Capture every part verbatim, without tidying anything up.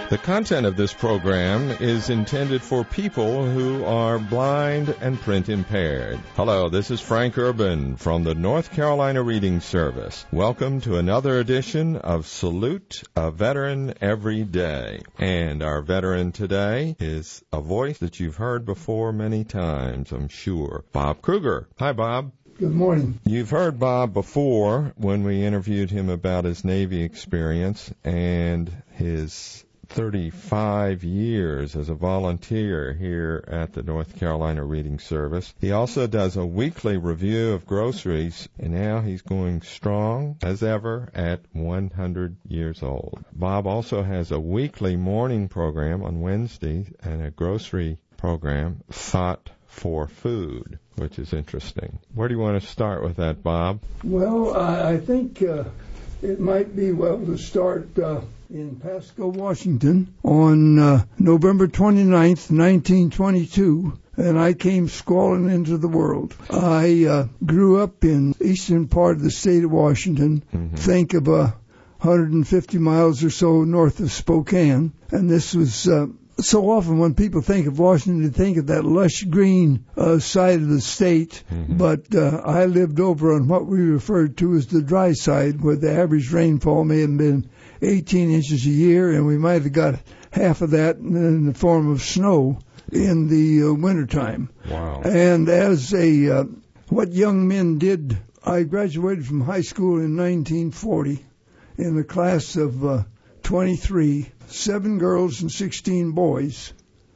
The content of this program is intended for people who are blind and print impaired. Hello, this is Frank Urban from the North Carolina Reading Service. Welcome to another edition of Salute a Veteran Every Day. And our veteran today is a voice that you've heard before many times, I'm sure. Bob Kruger. Hi, Bob. Good morning. You've heard Bob before when we interviewed him about his Navy experience and his thirty-five years as a volunteer here at the North Carolina Reading Service. He also does a weekly review of groceries, and now he's going strong as ever at one hundred years old. Bob also has a weekly morning program on Wednesdays and a grocery program, Thought for Food, which is interesting. Where do you want to start with that, Bob? Well, I, I think uh, it might be well to start uh, in Pasco, Washington on uh, November twenty-ninth, nineteen twenty-two, and I came squalling into the world. I uh, grew up in the eastern part of the state of Washington, mm-hmm. think of uh, one hundred fifty miles or so north of Spokane, and this was uh, so often when people think of Washington, they think of that lush green uh, side of the state, mm-hmm. but uh, I lived over on what we referred to as the dry side, where the average rainfall may have been eighteen inches a year, and we might have got half of that in the form of snow in the uh, wintertime. Wow. And as a, uh, what young men did, I graduated from high school in nineteen forty in the class of uh, twenty-three, seven girls and sixteen boys,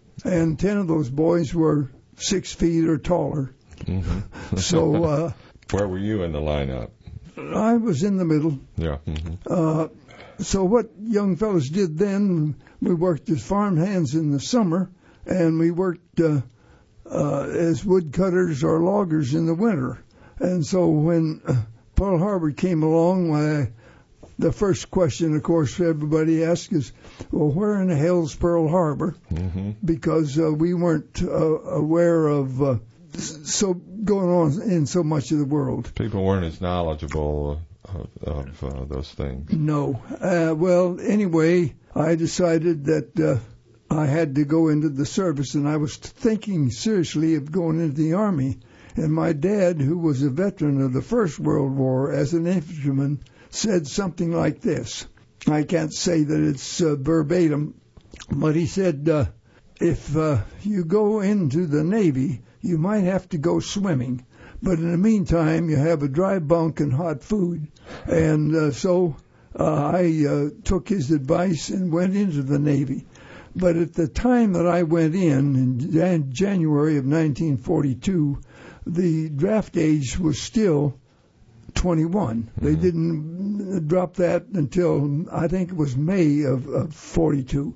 and ten of those boys were six feet or taller. Mm-hmm. So, uh, where were you in the lineup? I was in the middle. Yeah. Mm-hmm. Uh, so what young fellows did then, we worked as farm hands in the summer, and we worked uh, uh, as woodcutters or loggers in the winter. And so when uh, Pearl Harbor came along, I, the first question, of course, everybody asks is, well, where in the hell's Pearl Harbor? Mm-hmm. Because uh, we weren't uh, aware of uh, so going on in so much of the world. People weren't as knowledgeable of, of uh, those things. No. Uh, well, anyway, I decided that uh, I had to go into the service, and I was thinking seriously of going into the Army. And my dad, who was a veteran of the First World War as an infantryman, said something like this. I can't say that it's uh, verbatim, but he said, uh, if uh, you go into the Navy, you might have to go swimming. But in the meantime, you have a dry bunk and hot food. And uh, so uh, I uh, took his advice and went into the Navy. But at the time that I went in, in Jan- January of nineteen forty-two, the draft age was still twenty-one. Mm-hmm. They didn't drop that until I think it was May of, of forty-two.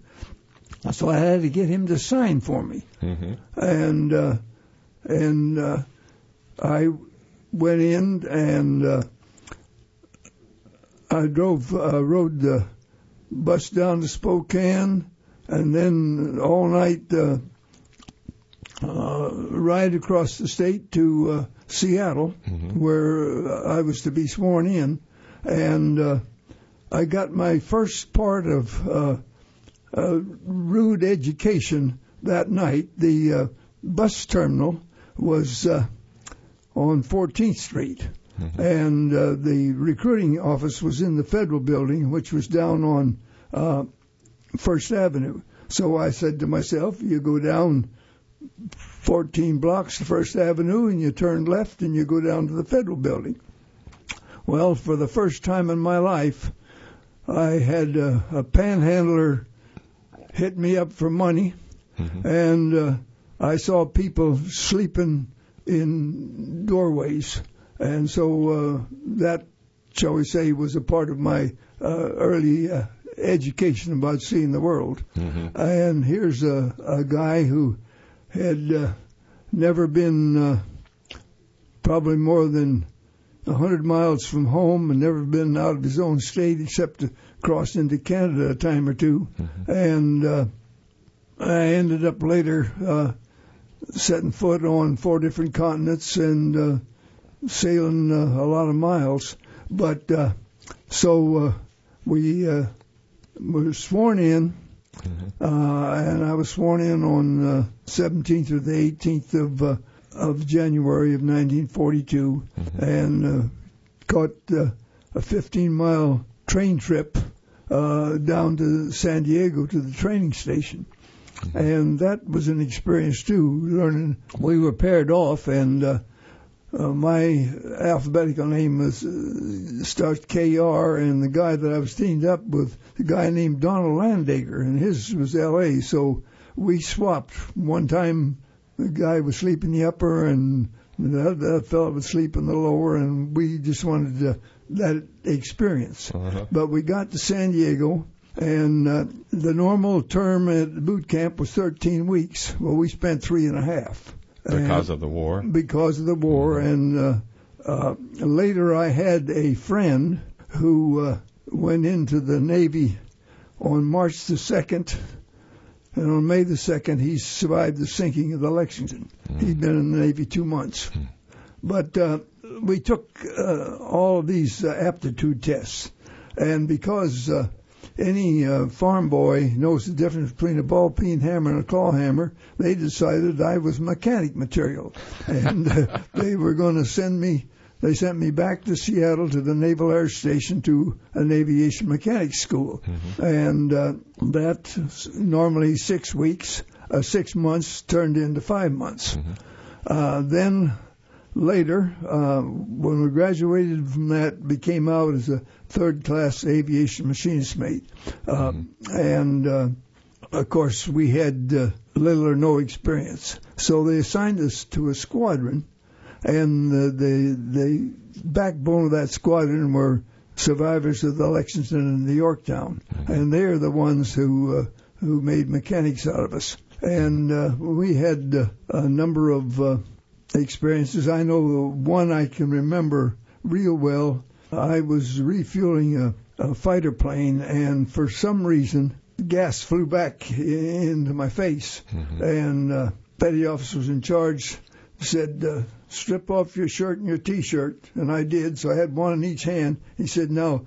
So I had to get him to sign for me. Mm-hmm. And uh, and uh, I went in and uh, I drove, uh, rode the bus down to Spokane, and then all night uh, uh, ride across the state to uh, Seattle, mm-hmm. where I was to be sworn in. And uh, I got my first part of uh, uh, rude education that night. The uh, bus terminal was uh, on fourteenth Street, mm-hmm. and uh, the recruiting office was in the Federal Building, which was down on uh, First Avenue. So I said to myself, you go down fourteen blocks to First Avenue, and you turn left, and you go down to the Federal Building. Well, for the first time in my life, I had a, a panhandler hit me up for money, mm-hmm. and uh, I saw people sleeping in doorways. And so uh, that, shall we say, was a part of my uh, early uh, education about seeing the world. Mm-hmm. And here's a, a guy who had uh, never been uh, probably more than a hundred miles from home and never been out of his own state except to cross into Canada a time or two. Mm-hmm. And uh, I ended up later uh, setting foot on four different continents and uh, sailing uh, a lot of miles. But uh, so uh, we uh, were sworn in, Mm-hmm. Uh, and I was sworn in on uh, seventeenth or the eighteenth of uh, of January of nineteen forty-two, mm-hmm. and uh, caught uh, a fifteen mile train trip uh, down to San Diego to the training station. Mm-hmm. And that was an experience too, learning. We were paired off, and uh, uh, my alphabetical name was uh, starts K R, and the guy that I was teamed up with, the guy named Donald Landager, and his was L A. So we swapped. One time the guy would sleep in the upper, and that, that fellow would sleep in the lower, and we just wanted to, that experience. Uh-huh. But we got to San Diego. And uh, the normal term at the boot camp was thirteen weeks. Well, we spent three and a half. Because of the war? Because of the war. Mm-hmm. And uh, uh, later I had a friend who uh, went into the Navy on March the second. And on May the second, he survived the sinking of the Lexington. Mm-hmm. He'd been in the Navy two months. Mm-hmm. But uh, we took uh, all of these uh, aptitude tests. And because... Uh, Any uh, farm boy knows the difference between a ball-peen hammer and a claw hammer. They decided I was mechanic material, and uh, they were going to send me. They sent me back to Seattle to the Naval Air Station to an aviation mechanics school, mm-hmm. and uh, that normally six weeks, uh, six months turned into five months. Mm-hmm. Uh, then. Later, uh, when we graduated from that, we came out as a third-class aviation machinist mate. Uh, mm-hmm. And, uh, of course, we had uh, little or no experience. So they assigned us to a squadron, and uh, the, the backbone of that squadron were survivors of the Lexington and the Yorktown. Mm-hmm. And they're the ones who, uh, who made mechanics out of us. And uh, we had uh, a number of... Uh, experiences. I know the one I can remember real well. I was refueling a, a fighter plane, and for some reason, gas flew back into my face. Mm-hmm. And uh, petty officers in charge said, uh, strip off your shirt and your T-shirt. And I did, so I had one in each hand. He said, now,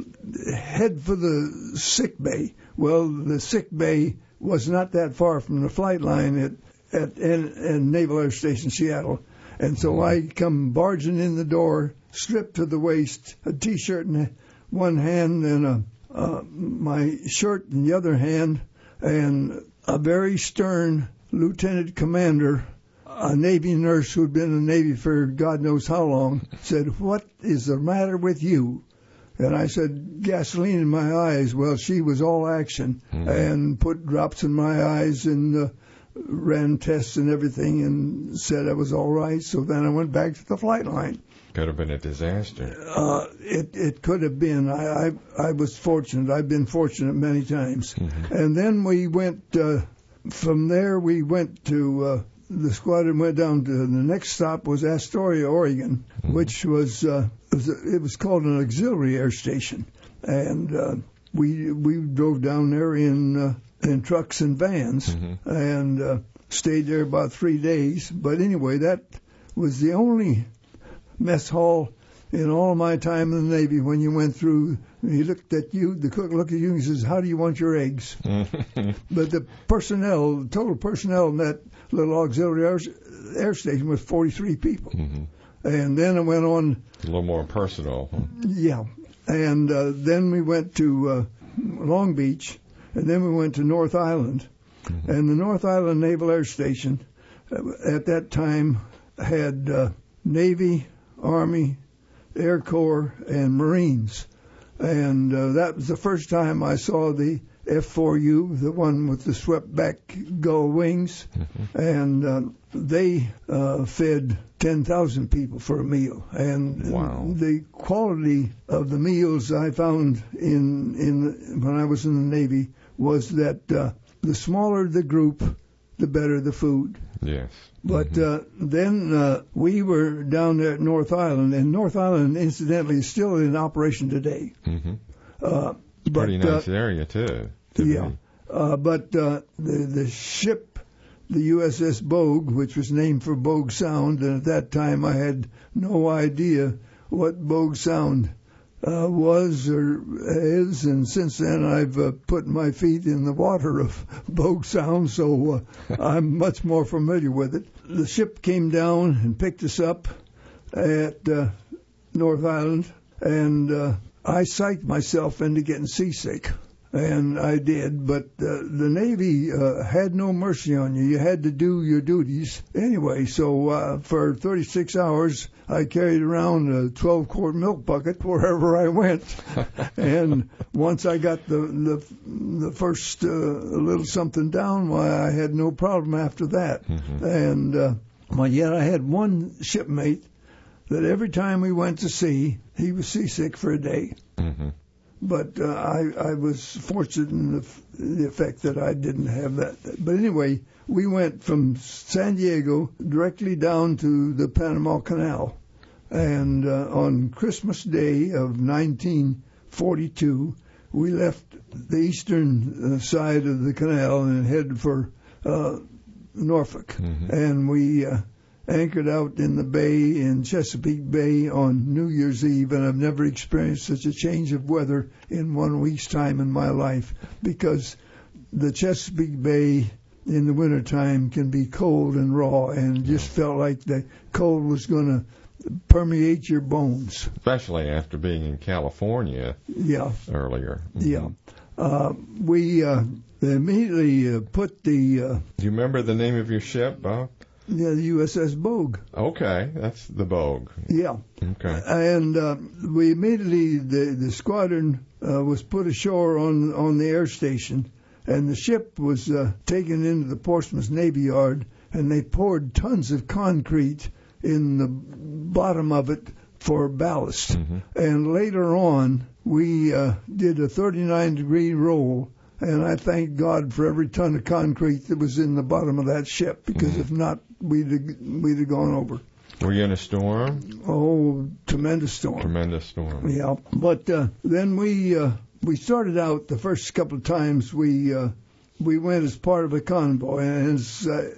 head for the sick bay. Well, the sick bay was not that far from the flight line at at and Naval Air Station, Seattle. And so I come barging in the door, stripped to the waist, a T-shirt in one hand and a, uh, my shirt in the other hand, and a very stern lieutenant commander, a Navy nurse who had been in the Navy for God knows how long, said, what is the matter with you? And I said, gasoline in my eyes. Well, she was all action mm-hmm. and put drops in my eyes and uh, ran tests and everything and said I was all right. So then I went back to the flight line. Could have been a disaster. Uh, it it could have been. I, I I was fortunate. I've been fortunate many times. Mm-hmm. And then we went uh, from there. We went to uh, the squadron went down to the next stop was Astoria, Oregon, mm-hmm. which was, uh, was it was called an auxiliary air station, and uh, we we drove down there in. Uh, in trucks and vans, mm-hmm. and uh, stayed there about three days. But anyway, that was the only mess hall in all of my time in the Navy. When you went through, he looked at you, the cook looked at you and says, how do you want your eggs? But the personnel, the total personnel in that little auxiliary air, air station was forty-three people. Mm-hmm. And then I went on... A little more personal. Huh? Yeah. And uh, then we went to uh, Long Beach. And then we went to North Island, mm-hmm. and the North Island Naval Air Station uh, at that time had uh, Navy, Army, Air Corps, and Marines. And uh, that was the first time I saw the F four U, the one with the swept-back gull wings, mm-hmm. and uh, they uh, fed ten thousand people for a meal. And wow. the quality of the meals I found in in when I was in the Navy was that uh, the smaller the group, the better the food. Yes. But mm-hmm. uh, then uh, we were down there at North Island, and North Island, incidentally, is still in operation today. Mm-hmm. Uh, it's a pretty but, nice uh, area, too. To yeah. Uh, but uh, the, the ship, the U S S Bogue, which was named for Bogue Sound, and at that time I had no idea what Bogue Sound uh, was or is, and since then I've uh, put my feet in the water of Bogue Sound, so uh, I'm much more familiar with it. The ship came down and picked us up at uh, North Island, and uh, I psyched myself into getting seasick. And I did, but uh, the Navy uh, had no mercy on you. You had to do your duties anyway. So uh, for thirty-six hours, I carried around a twelve-quart milk bucket wherever I went. And once I got the the, the first uh, little something down, why I had no problem after that. Mm-hmm. And uh, well, yet I had one shipmate that every time we went to sea, he was seasick for a day. Mm-hmm. But uh, I, I was fortunate in the, the effect that I didn't have that. But anyway, we went from San Diego directly down to the Panama Canal. And uh, on Christmas Day of nineteen forty-two, we left the eastern uh, side of the canal and headed for uh, Norfolk. Mm-hmm. And we uh, anchored out in the bay, in Chesapeake Bay, on New Year's Eve, and I've never experienced such a change of weather in one week's time in my life, because the Chesapeake Bay in the wintertime can be cold and raw, and just felt like the cold was going to permeate your bones. Especially after being in California yeah. earlier. Mm-hmm. Yeah. Uh, we uh, immediately uh, put the... Uh, Do you remember the name of your ship, Bob? Yeah, the U S S Bogue. Okay, that's the Bogue. Yeah. Okay. And uh, we immediately, the, the squadron uh, was put ashore on on the air station, and the ship was uh, taken into the Portsmouth Navy Yard, and they poured tons of concrete in the bottom of it for ballast. Mm-hmm. And later on, we uh, did a thirty-nine degree roll. And I thank God for every ton of concrete that was in the bottom of that ship, because mm-hmm. if not, we'd have, we'd have gone over. Were you in a storm? Oh, tremendous storm. Tremendous storm. Yeah, but uh, then we uh, we started out the first couple of times we uh, we went as part of a convoy, and as uh,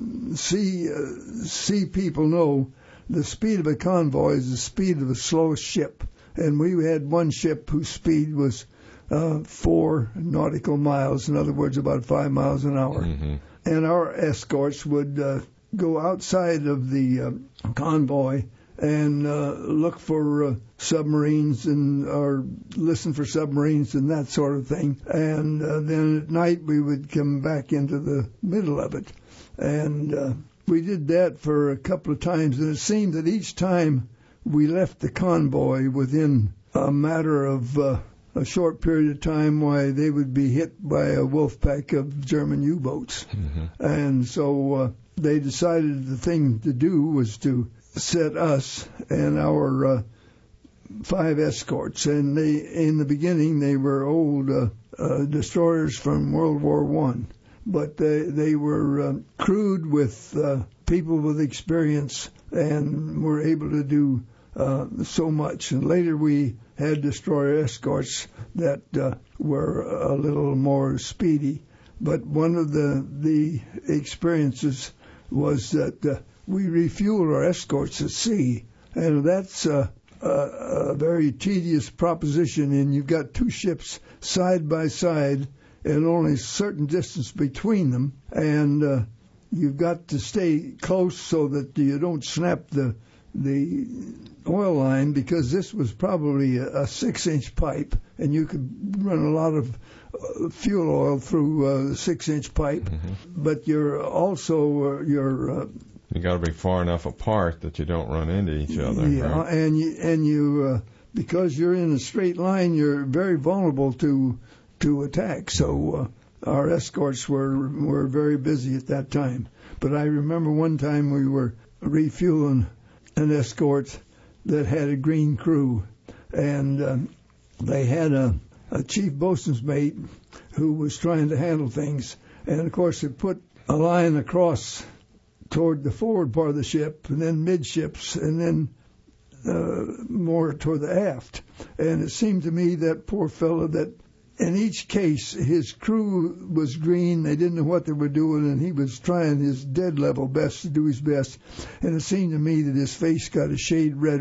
sea uh, sea people know, the speed of a convoy is the speed of the slowest ship, and we had one ship whose speed was Uh, four nautical miles, in other words, about five miles an hour. Mm-hmm. And our escorts would uh, go outside of the uh, convoy and uh, look for uh, submarines and or listen for submarines and that sort of thing. And uh, then at night we would come back into the middle of it. And uh, we did that for a couple of times, and it seemed that each time we left the convoy within a matter of uh, a short period of time, why they would be hit by a wolf pack of German U-boats. Mm-hmm. And so uh, they decided the thing to do was to set us and our uh, five escorts. And they, in the beginning, they were old uh, uh, destroyers from World War One, but they, they were uh, crewed with uh, people with experience and were able to do uh, so much. And later we had destroyer escorts that uh, were a little more speedy. But one of the the experiences was that uh, we refueled our escorts at sea, and that's uh, a, a very tedious proposition. And you've got two ships side by side, and only a certain distance between them, and uh, you've got to stay close so that you don't snap the the oil line, because this was probably a, a six-inch pipe, and you could run a lot of uh, fuel oil through a six-inch pipe. Mm-hmm. But you're also uh, you're uh, you got to be far enough apart that you don't run into each other. Yeah, right? and you and you uh, because you're in a straight line, you're very vulnerable to to attack. So uh, our escorts were were very busy at that time. But I remember one time we were refueling an escort that had a green crew, and uh, they had a, a chief boatswain's mate who was trying to handle things, and of course it put a line across toward the forward part of the ship, and then midships, and then uh, more toward the aft. And it seemed to me, that poor fellow, that in each case, his crew was green. They didn't know what they were doing, and he was trying his dead level best to do his best. And it seemed to me that his face got a shade redder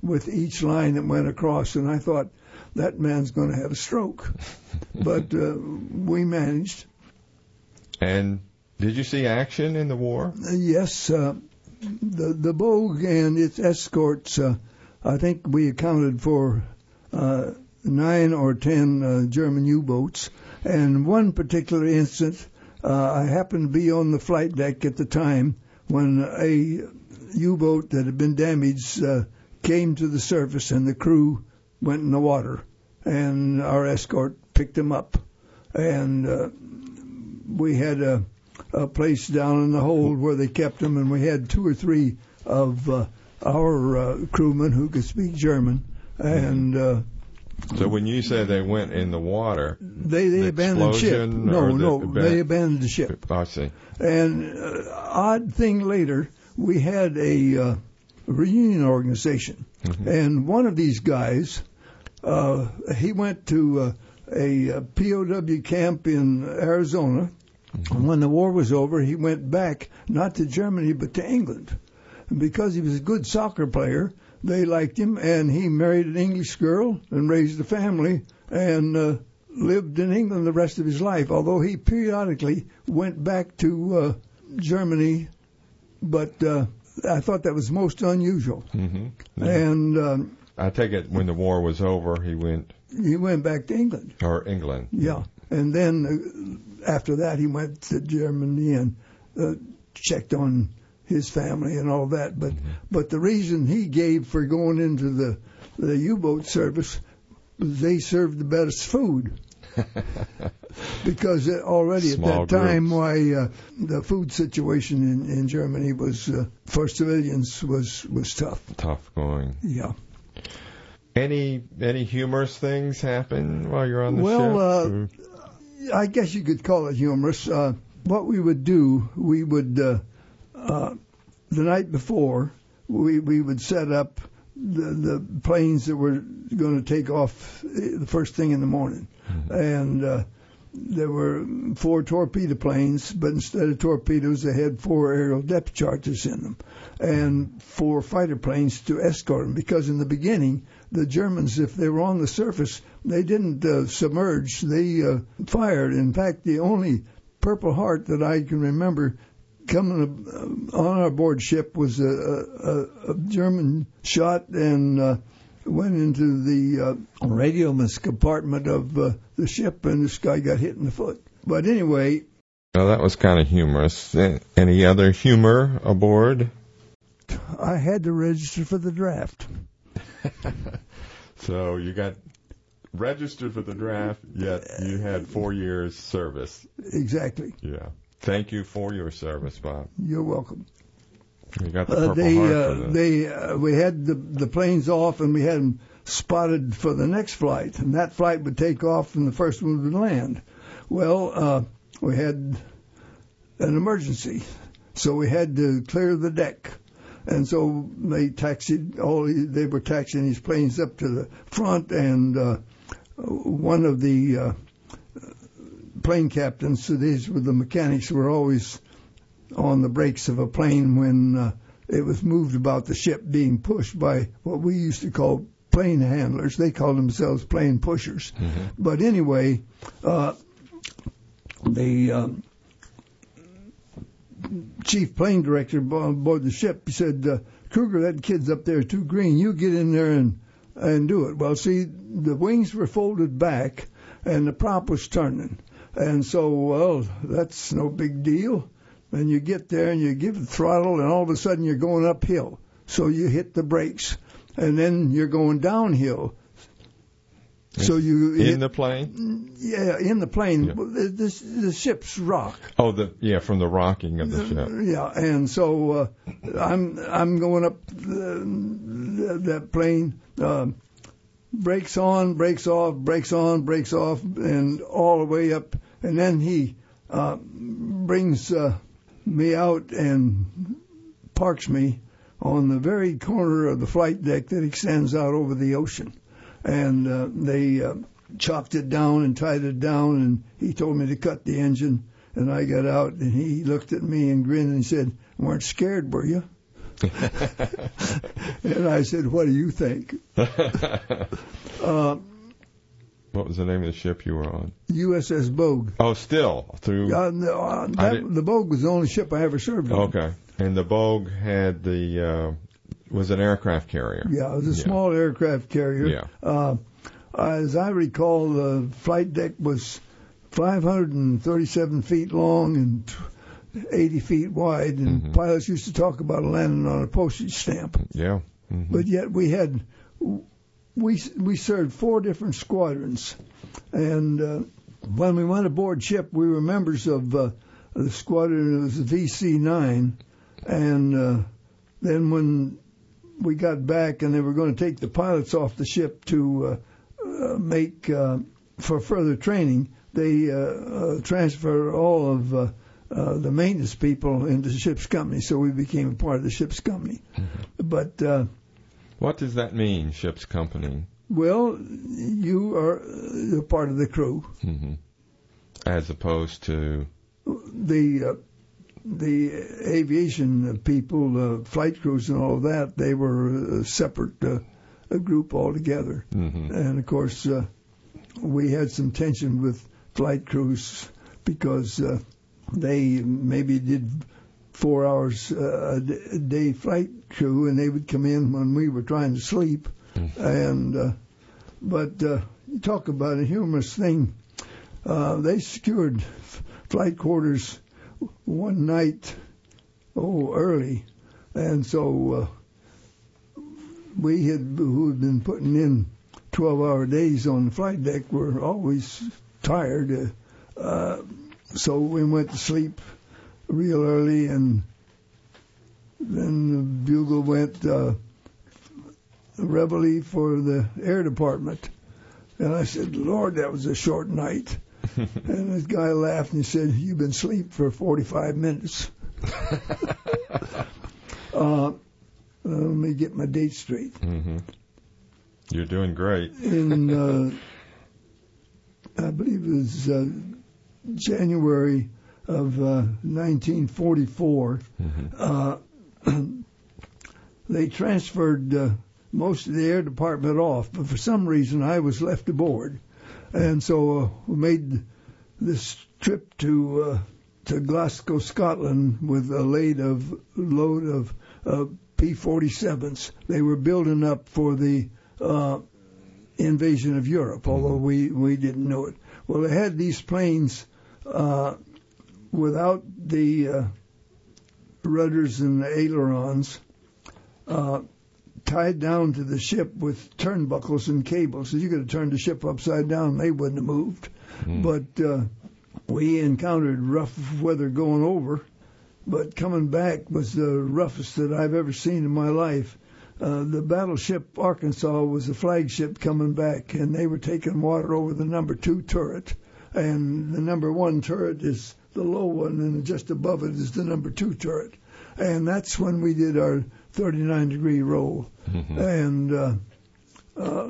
with each line that went across, and I thought, that man's going to have a stroke. But uh, we managed. And did you see action in the war? Uh, yes. Uh, the, the Bogue and its escorts, uh, I think we accounted for uh, nine or ten uh, German U-boats. And one particular instance, uh, I happened to be on the flight deck at the time when a U-boat that had been damaged uh, came to the surface, and the crew went in the water, and our escort picked them up. And uh, we had a, a place down in the hold where they kept them, and we had two or three of uh, our uh, crewmen who could speak German. And uh, so when you say they went in the water, they, they the abandoned the ship. No, the, no, aban- they abandoned the ship. I see. And uh, odd thing later, we had a uh, reunion organization, mm-hmm. and one of these guys, uh, he went to uh, a, a P O W camp in Arizona. Mm-hmm. And when the war was over, he went back, not to Germany, but to England. And because he was a good soccer player, they liked him, and he married an English girl and raised a family and uh, lived in England the rest of his life, although he periodically went back to uh, Germany. But uh, I thought that was most unusual. Mm-hmm. Mm-hmm. And um, I take it when the war was over, he went... He went back to England. Or England. Yeah. And then uh, after that, he went to Germany and uh, checked on his family and all that. But mm-hmm. but the reason he gave for going into the, the U-boat service was they served the best food. Because already Small at that time, groups. why uh, the food situation in, in Germany was, uh, for civilians, was, was tough. Tough going. Yeah. Any any humorous things happen while you're on the well, ship? Well, uh, I guess you could call it humorous. Uh, what we would do, we would, uh, uh, the night before, we, we would set up the, the planes that were going to take off the first thing in the morning. Mm-hmm. And uh, there were four torpedo planes, but instead of torpedoes, they had four aerial depth charges in them, and four fighter planes to escort them. Because in the beginning, the Germans, if they were on the surface, they didn't uh, submerge. They uh, fired. In fact, the only Purple Heart that I can remember coming uh, on our board ship was a, a, a German shot and uh, went into the uh, radio compartment of uh, the ship, and this guy got hit in the foot. But anyway... Well, that was kind of humorous. Any other humor aboard? I had to register for the draft. So you got registered for the draft, yet you had four years service. Exactly. Yeah. Thank you for your service, Bob. You're welcome. You got the Purple uh, they, Heart uh, for the... they, uh, we had the, the planes off, and we had them spotted for the next flight, and that flight would take off, and the first one would land. Well, uh, we had an emergency, so we had to clear the deck. And so they taxied all. They were taxiing these planes up to the front, and uh, one of the uh, plane captains, so these were the mechanics, were always on the brakes of a plane when uh, it was moved about the ship, being pushed by what we used to call plane handlers. They called themselves plane pushers. Mm-hmm. But anyway, uh, the uh, chief plane director on board the ship, he said, uh, Kruger, that kid's up there too green. You get in there and and do it. Well, see, the wings were folded back, and the prop was turning. And so, well, that's no big deal. And you get there and you give the throttle, and all of a sudden you're going uphill. So you hit the brakes, and then you're going downhill. So you in hit, the plane? Yeah, in the plane. Yeah. The, the, the ship's rock. Oh, the yeah, from the rocking of the ship. Yeah, and so uh, I'm I'm going up the, that plane. Uh, brakes on, brakes off, brakes on, brakes off, and all the way up. And then he uh, brings uh, me out and parks me on the very corner of the flight deck that extends out over the ocean. And uh, they uh, chopped it down and tied it down, and he told me to cut the engine. And I got out, and he looked at me and grinned and said, "Weren't scared, were you?" And I said, what do you think? uh, What was the name of the ship you were on? U S S Bogue. Oh, still through. Uh, no, uh, that, the Bogue was the only ship I ever served on. Okay, and the Bogue had the uh, was an aircraft carrier. Yeah, it was a yeah. small aircraft carrier. Yeah. Uh, as I recall, the flight deck was five hundred thirty-seven feet long and eighty feet wide, and mm-hmm. pilots used to talk about landing on a postage stamp. Yeah. Mm-hmm. But yet we had we we served four different squadrons, and uh, when we went aboard ship, we were members of uh, the squadron. It was the V C nine, and uh, then when we got back and they were going to take the pilots off the ship to uh, uh, make uh, for further training, they uh, uh, transferred all of uh, uh, the maintenance people into the ship's company, so we became a part of the ship's company. Mm-hmm. But uh, what does that mean, ship's company? Well, you are you're part of the crew, mm-hmm. as opposed to the uh, the aviation people, uh, flight crews, and all of that. They were a separate uh, a group altogether, mm-hmm. and of course uh, we had some tension with flight crews because uh, they maybe did four hours uh, a day flight crew, and they would come in when we were trying to sleep. Mm-hmm. And uh, but uh, you talk about a humorous thing. Uh, they secured f- flight quarters one night, oh, early, and so uh, we had who had been putting in twelve-hour days on the flight deck were always tired. Uh, uh, so we went to sleep real early, and then the bugle went uh, reveille for the air department. And I said, Lord, that was a short night. And this guy laughed and he said, you've been asleep for forty-five minutes. uh, let me get my date straight. Mm-hmm. You're doing great. In, uh, I believe it was uh, January of uh, nineteen forty-four, mm-hmm. uh, they transferred uh, most of the air department off, but for some reason I was left aboard. And so uh, we made this trip to uh, to Glasgow, Scotland, with a load of load of uh, P forty-sevens. They were building up for the uh, invasion of Europe, although we, we didn't know it. Well, they had these planes uh, without the uh, rudders and the ailerons, uh, tied down to the ship with turnbuckles and cables. So you could have turned the ship upside down, they wouldn't have moved. Mm. But uh, we encountered rough weather going over, but coming back was the roughest that I've ever seen in my life. Uh, the battleship Arkansas was a flagship coming back, and they were taking water over the number two turret. And the number one turret is the low one, and just above it is the number two turret. And that's when we did our thirty-nine degree roll, mm-hmm. and uh, uh,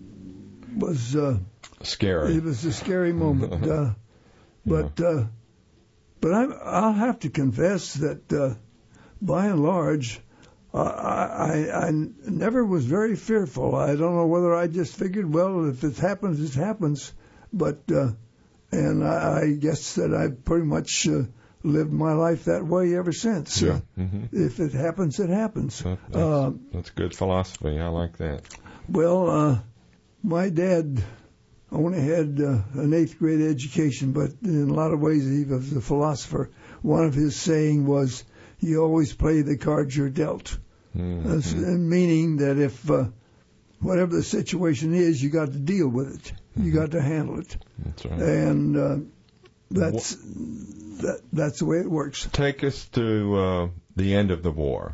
was uh, scary. It was a scary moment, uh, but yeah. uh, but I, I'll have to confess that uh, by and large, I, I I never was very fearful. I don't know whether I just figured, well, if it happens, it happens, but uh, and I, I guess that I pretty much. Uh, lived my life that way ever since. Yeah. Uh, mm-hmm. If it happens, it happens. That, that's, uh, that's good philosophy. I like that. Well, uh, my dad only had uh, an eighth grade education, but in a lot of ways he was a philosopher. One of his saying was, you always play the cards you're dealt. Mm-hmm. That's, meaning that if uh, whatever the situation is, you got to deal with it. Mm-hmm. You got to handle it. That's right. And uh, that's... That, that's the way it works. Take us to uh, the end of the war.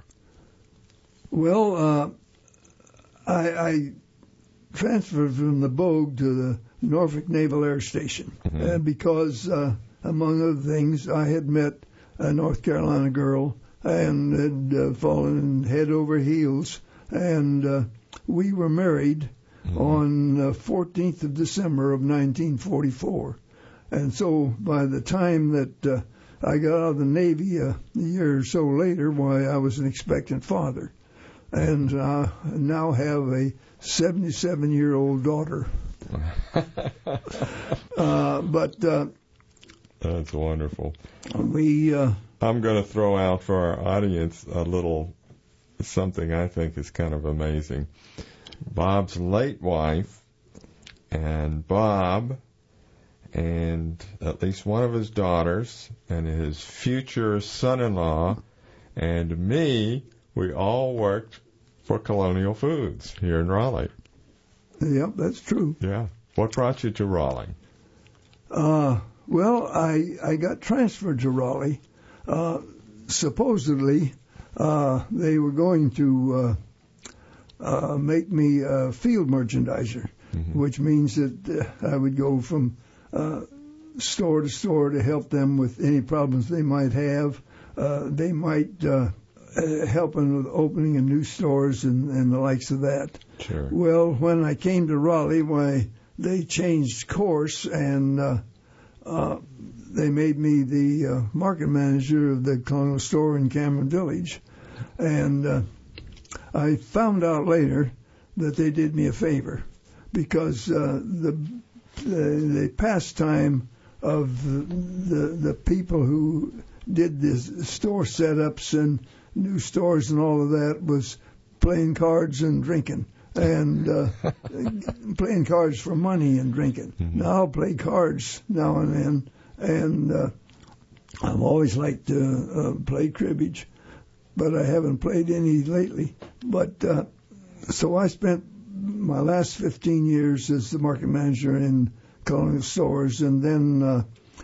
Well, uh, I, I transferred from the Bogue to the Norfolk Naval Air Station, mm-hmm. and because, uh, among other things, I had met a North Carolina girl and had uh, fallen head over heels, and uh, we were married mm-hmm. on the fourteenth of December of nineteen forty-four. And so by the time that uh, I got out of the Navy uh, a year or so later, why I was an expectant father, and uh, now have a seventy-seven-year-old daughter. uh, but uh, that's wonderful. We. Uh, I'm going to throw out for our audience a little something I think is kind of amazing. Bob's late wife and Bob and at least one of his daughters and his future son-in-law and me, we all worked for Colonial Foods here in Raleigh. Yep, that's true. Yeah. What brought you to Raleigh? Uh, well, I I got transferred to Raleigh. Uh, supposedly, uh, they were going to uh, uh, make me a field merchandiser, mm-hmm. which means that uh, I would go from uh, store to store to help them with any problems they might have. Uh, they might uh, help in with opening of new stores and, and the likes of that. Sure. Well, when I came to Raleigh, why they changed course and uh, uh, they made me the uh, market manager of the Colonial store in Cameron Village. And uh, I found out later that they did me a favor because uh, the, the the pastime of the, the the people who did this store setups and new stores and all of that was playing cards and drinking. And uh, playing cards for money and drinking. Mm-hmm. Now I'll play cards now and then, and uh, I've always liked to uh, play cribbage, but I haven't played any lately. But uh, so I spent my last fifteen years as the market manager in Colonial Stores, and then uh,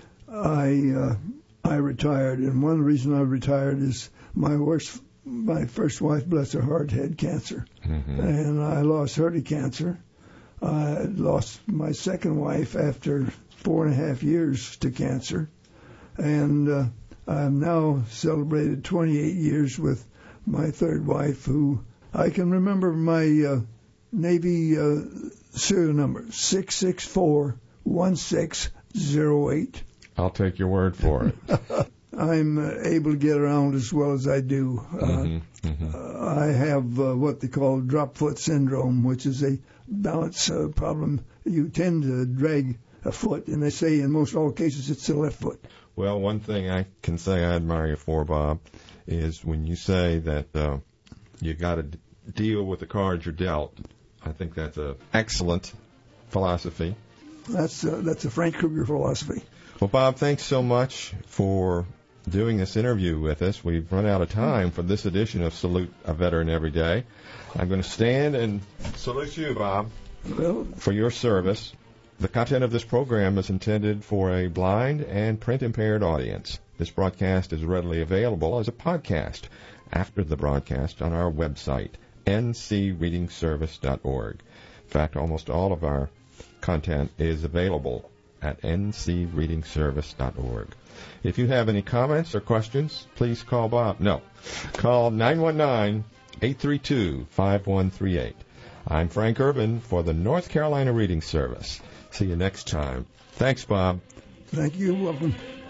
I uh, I retired. And one reason I retired is my worst. My first wife, bless her heart, had cancer, mm-hmm. and I lost her to cancer. I lost my second wife after four and a half years to cancer, and uh, I've now celebrated twenty-eight years with my third wife, who I can remember my uh, Navy uh, serial number, six six four one six zero eight. I'll take your word for it. I'm uh, able to get around as well as I do. Uh, mm-hmm, mm-hmm. Uh, I have uh, what they call drop foot syndrome, which is a balance uh, problem. You tend to drag a foot, and they say in most all cases it's the left foot. Well, one thing I can say I admire you for, Bob, is when you say that uh, you got to d- deal with the cards you're dealt. I think that's an excellent philosophy. That's uh, that's a Frank Kruger philosophy. Well, Bob, thanks so much for doing this interview with us. We've run out of time for this edition of Salute a Veteran Every Day. I'm going to stand and salute you, Bob, well, for your service. The content of this program is intended for a blind and print-impaired audience. This broadcast is readily available as a podcast after the broadcast on our website, n c reading service dot org. In fact, almost all of our content is available at n c reading service dot org. If you have any comments or questions, please call Bob. No, call nine one nine, eight three two, five one three eight. I'm Frank Urban for the North Carolina Reading Service. See you next time. Thanks, Bob. Thank you. Welcome.